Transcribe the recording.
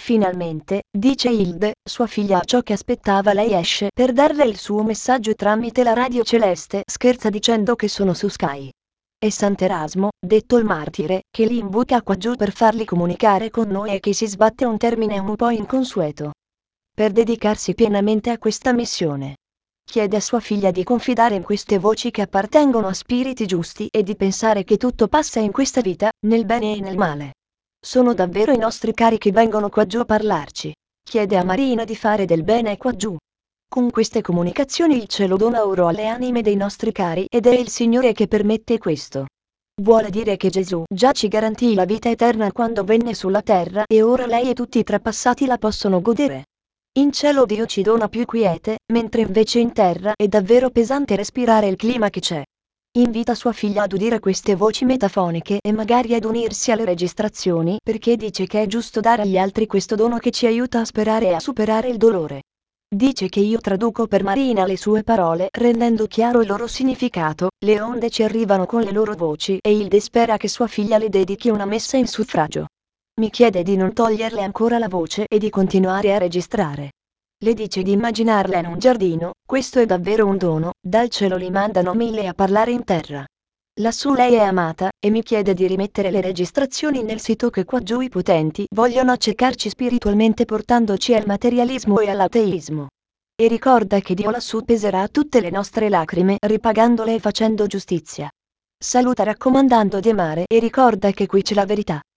Finalmente, dice Hilde, sua figlia, ciò che aspettava lei esce per darle il suo messaggio tramite la radio celeste, scherza dicendo che sono su Sky. È Sant'Erasmo, detto il martire, che li imbuca qua giù per farli comunicare con noi e che si sbatte un termine un po' inconsueto. Per dedicarsi pienamente a questa missione. Chiede a sua figlia di confidare in queste voci che appartengono a spiriti giusti e di pensare che tutto passa in questa vita, nel bene e nel male. Sono davvero i nostri cari che vengono qua giù a parlarci. Chiede a Marina di fare del bene qua giù. Con queste comunicazioni il cielo dona oro alle anime dei nostri cari ed è il Signore che permette questo. Vuole dire che Gesù già ci garantì la vita eterna quando venne sulla terra e ora lei e tutti i trapassati la possono godere. In cielo Dio ci dona più quiete, mentre invece in terra è davvero pesante respirare il clima che c'è. Invita sua figlia ad udire queste voci metafoniche e magari ad unirsi alle registrazioni perché dice che è giusto dare agli altri questo dono che ci aiuta a sperare e a superare il dolore. Dice che io traduco per Marina le sue parole rendendo chiaro il loro significato, le onde ci arrivano con le loro voci e Hilde spera che sua figlia le dedichi una messa in suffragio. Mi chiede di non toglierle ancora la voce e di continuare a registrare. Le dice di immaginarla in un giardino, questo è davvero un dono, dal cielo li mandano mille a parlare in terra. Lassù lei è amata, e mi chiede di rimettere le registrazioni nel sito che qua giù i potenti vogliono accecarci spiritualmente portandoci al materialismo e all'ateismo. E ricorda che Dio lassù peserà tutte le nostre lacrime ripagandole e facendo giustizia. Saluta raccomandando di amare e ricorda che qui c'è la verità.